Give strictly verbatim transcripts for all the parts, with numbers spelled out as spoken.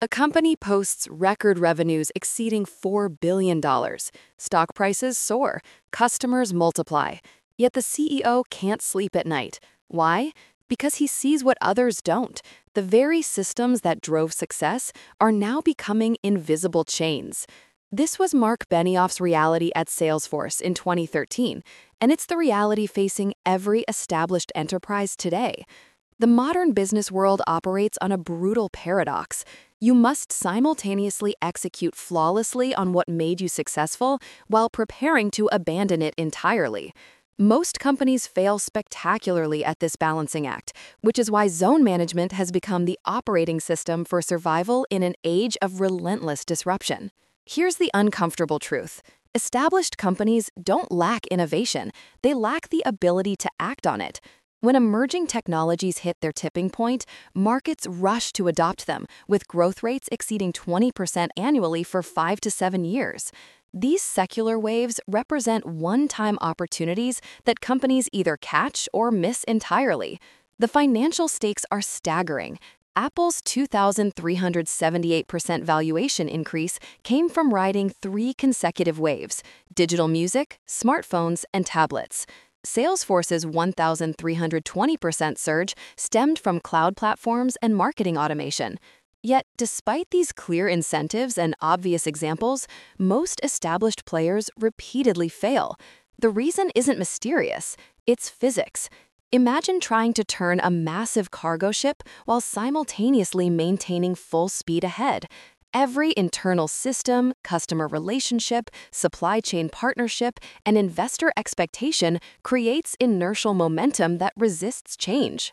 A company posts record revenues exceeding four billion dollars. Stock prices soar, customers multiply. Yet the C E O can't sleep at night. Why? Because he sees what others don't. The very systems that drove success are now becoming invisible chains. This was Mark Benioff's reality at Salesforce in twenty thirteen, and it's the reality facing every established enterprise today. The modern business world operates on a brutal paradox. You must simultaneously execute flawlessly on what made you successful while preparing to abandon it entirely. Most companies fail spectacularly at this balancing act, which is why zone management has become the operating system for survival in an age of relentless disruption. Here's the uncomfortable truth. Established companies don't lack innovation, they lack the ability to act on it. When emerging technologies hit their tipping point, markets rush to adopt them, with growth rates exceeding twenty percent annually for five to seven years. These secular waves represent one-time opportunities that companies either catch or miss entirely. The financial stakes are staggering. Apple's two thousand three hundred seventy-eight percent valuation increase came from riding three consecutive waves: digital music, smartphones, and tablets. Salesforce's one thousand three hundred twenty percent surge stemmed from cloud platforms and marketing automation. Yet, despite these clear incentives and obvious examples, most established players repeatedly fail. The reason isn't mysterious, it's physics. Imagine trying to turn a massive cargo ship while simultaneously maintaining full speed ahead. Every internal system, customer relationship, supply chain partnership, and investor expectation creates inertial momentum that resists change.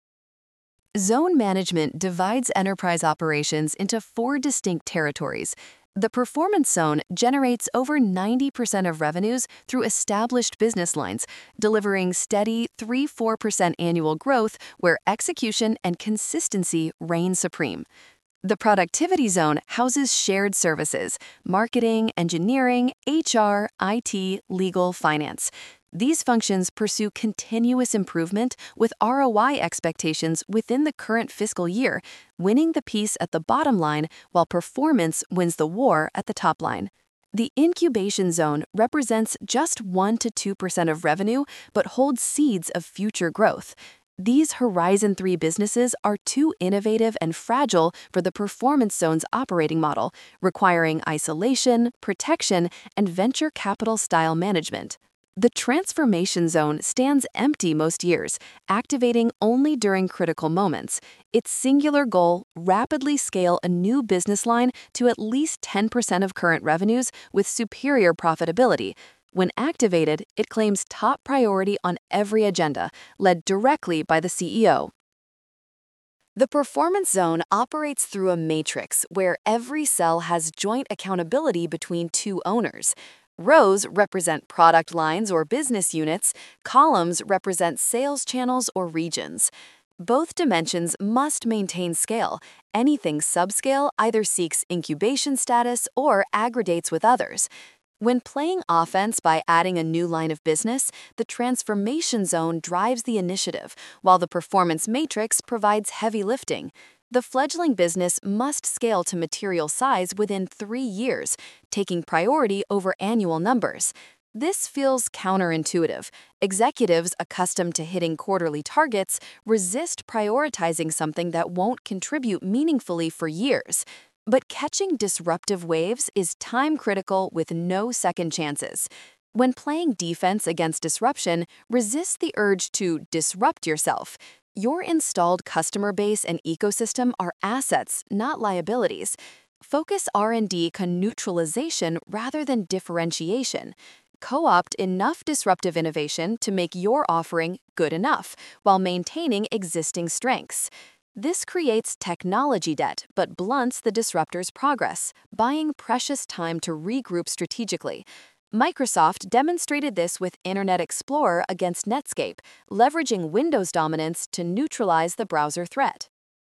Zone management divides enterprise operations into four distinct territories. The performance zone generates over ninety percent of revenues through established business lines, delivering steady three to four percent annual growth where execution and consistency reign supreme. The productivity zone houses shared services: marketing, engineering, H R, I T, legal, finance. These functions pursue continuous improvement with R O I expectations within the current fiscal year, winning the peace at the bottom line while performance wins the war at the top line. The incubation zone represents just one to two percent of revenue but holds seeds of future growth. These Horizon three businesses are too innovative and fragile for the performance zone's operating model, requiring isolation, protection, and venture capital-style management. The transformation zone stands empty most years, activating only during critical moments. Its singular goal: rapidly scale a new business line to at least ten percent of current revenues with superior profitability. When activated, it claims top priority on every agenda, led directly by the C E O. The performance zone operates through a matrix where every cell has joint accountability between two owners. Rows represent product lines or business units, columns represent sales channels or regions. Both dimensions must maintain scale. Anything subscale either seeks incubation status or aggregates with others. When playing offense by adding a new line of business, the transformation zone drives the initiative, while the performance matrix provides heavy lifting. The fledgling business must scale to material size within three years, taking priority over annual numbers. This feels counterintuitive. Executives accustomed to hitting quarterly targets resist prioritizing something that won't contribute meaningfully for years. But catching disruptive waves is time-critical with no second chances. When playing defense against disruption, resist the urge to disrupt yourself. Your installed customer base and ecosystem are assets, not liabilities. Focus R and D on neutralization rather than differentiation. Co-opt enough disruptive innovation to make your offering good enough, while maintaining existing strengths. This creates technology debt but blunts the disruptor's progress, buying precious time to regroup strategically. Microsoft demonstrated this with Internet Explorer against Netscape, leveraging Windows dominance to neutralize the browser threat.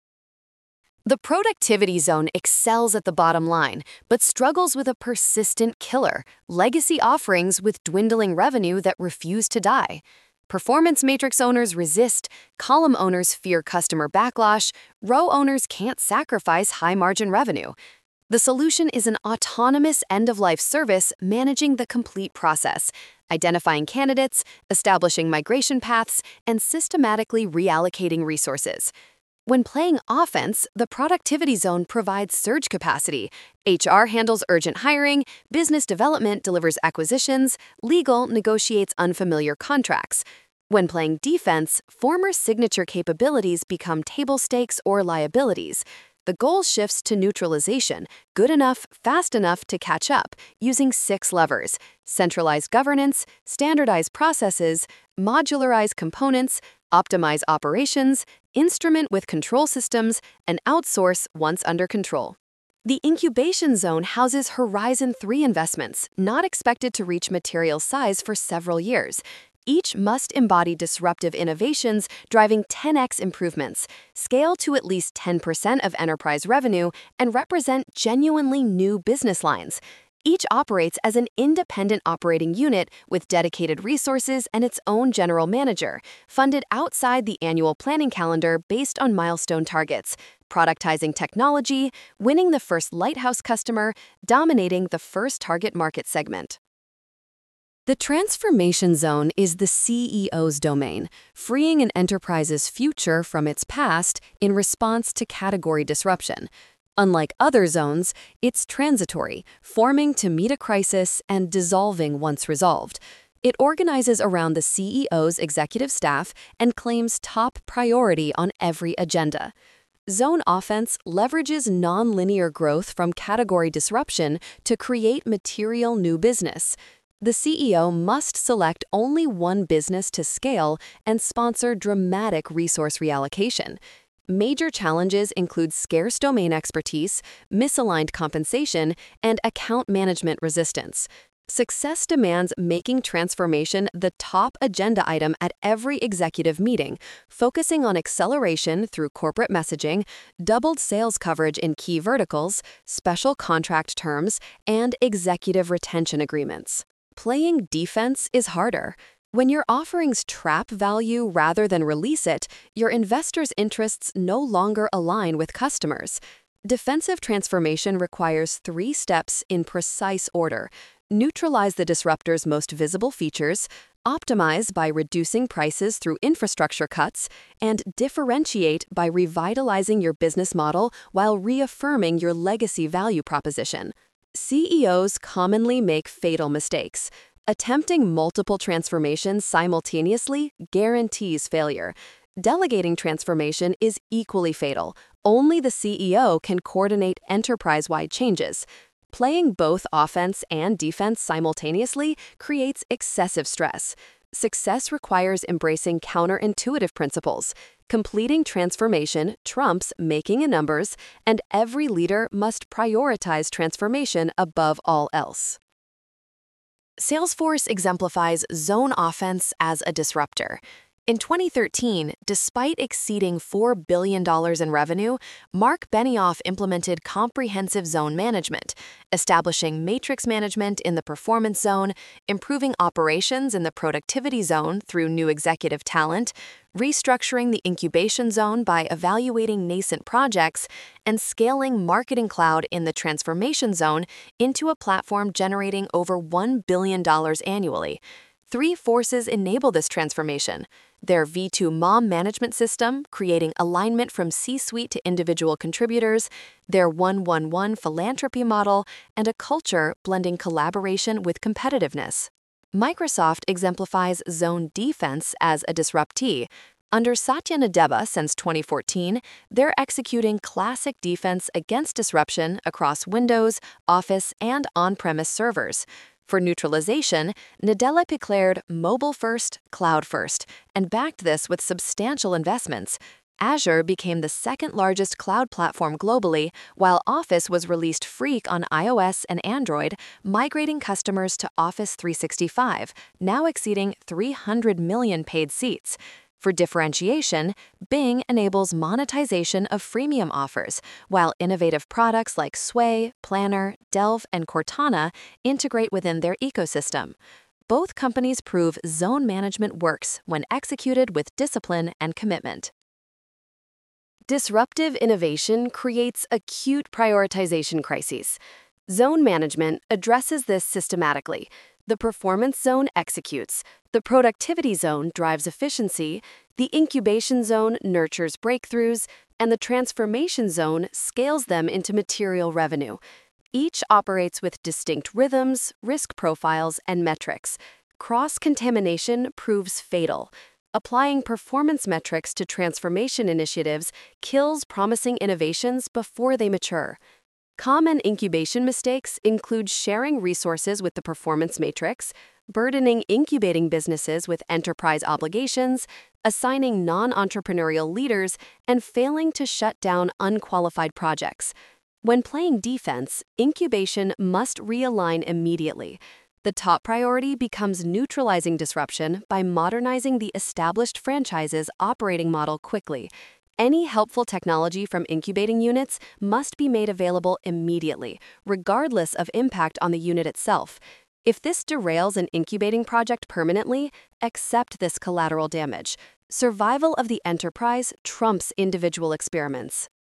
The productivity zone excels at the bottom line, but struggles with a persistent killer: legacy offerings with dwindling revenue that refuse to die. Performance matrix owners resist, column owners fear customer backlash, row owners can't sacrifice high-margin revenue. The solution is an autonomous end-of-life service managing the complete process, identifying candidates, establishing migration paths, and systematically reallocating resources. When playing offense, the productivity zone provides surge capacity. H R handles urgent hiring, business development delivers acquisitions, legal negotiates unfamiliar contracts. When playing defense, former signature capabilities become table stakes or liabilities. The goal shifts to neutralization, good enough, fast enough to catch up, using six levers: centralized governance, standardized processes, modularize components, optimize operations, instrument with control systems, and outsource once under control. The incubation zone houses Horizon three investments, not expected to reach material size for several years. Each must embody disruptive innovations driving ten x improvements, scale to at least ten percent of enterprise revenue, and represent genuinely new business lines. Each operates as an independent operating unit with dedicated resources and its own general manager, funded outside the annual planning calendar based on milestone targets, productizing technology, winning the first lighthouse customer, dominating the first target market segment. The transformation zone is the C E O's domain, freeing an enterprise's future from its past in response to category disruption. Unlike other zones, it's transitory, forming to meet a crisis and dissolving once resolved. It organizes around the C E O's executive staff and claims top priority on every agenda. Zone offense leverages nonlinear growth from category disruption to create material new business. The C E O must select only one business to scale and sponsor dramatic resource reallocation. Major challenges include scarce domain expertise, misaligned compensation, and account management resistance. Success demands making transformation the top agenda item at every executive meeting, focusing on acceleration through corporate messaging, doubled sales coverage in key verticals, special contract terms, and executive retention agreements. Playing defense is harder. When your offerings trap value rather than release it, your investors' interests no longer align with customers. Defensive transformation requires three steps in precise order: neutralize the disruptor's most visible features, optimize by reducing prices through infrastructure cuts, and differentiate by revitalizing your business model while reaffirming your legacy value proposition. C E Os commonly make fatal mistakes. Attempting multiple transformations simultaneously guarantees failure. Delegating transformation is equally fatal. Only the C E O can coordinate enterprise-wide changes. Playing both offense and defense simultaneously creates excessive stress. Success requires embracing counterintuitive principles. Completing transformation trumps making a numbers, and every leader must prioritize transformation above all else. Salesforce exemplifies zone offense as a disruptor. In twenty thirteen, despite exceeding four billion dollars in revenue, Mark Benioff implemented comprehensive zone management, establishing matrix management in the performance zone, improving operations in the productivity zone through new executive talent, restructuring the incubation zone by evaluating nascent projects, and scaling Marketing Cloud in the transformation zone into a platform generating over one billion dollars annually. Three forces enable this transformation: their V two M O M management system, creating alignment from C-suite to individual contributors, their one one one philanthropy model, and a culture blending collaboration with competitiveness. Microsoft exemplifies zone defense as a disruptee. Under Satya Nadella since twenty fourteen, they're executing classic defense against disruption across Windows, Office, and on-premise servers. For neutralization, Nadella declared mobile first, cloud first, and backed this with substantial investments. Azure became the second largest cloud platform globally, while Office was released free on iOS and Android, migrating customers to Office three sixty-five, now exceeding three hundred million paid seats. For differentiation, Bing enables monetization of freemium offers, while innovative products like Sway, Planner, Delve, and Cortana integrate within their ecosystem. both companies prove zone management works when executed with discipline and commitment. Disruptive innovation creates acute prioritization crises. Zone management addresses this systematically. The performance zone executes, the productivity zone drives efficiency, the incubation zone nurtures breakthroughs, and the transformation zone scales them into material revenue. Each operates with distinct rhythms, risk profiles, and metrics. Cross-contamination proves fatal. Applying performance metrics to transformation initiatives kills promising innovations before they mature. Common incubation mistakes include sharing resources with the performance matrix, burdening incubating businesses with enterprise obligations, assigning non-entrepreneurial leaders, and failing to shut down unqualified projects. When playing defense, incubation must realign immediately. The top priority becomes neutralizing disruption by modernizing the established franchise's operating model quickly. Any helpful technology from incubating units must be made available immediately, regardless of impact on the unit itself. If this derails an incubating project permanently, accept this collateral damage. Survival of the enterprise trumps individual experiments.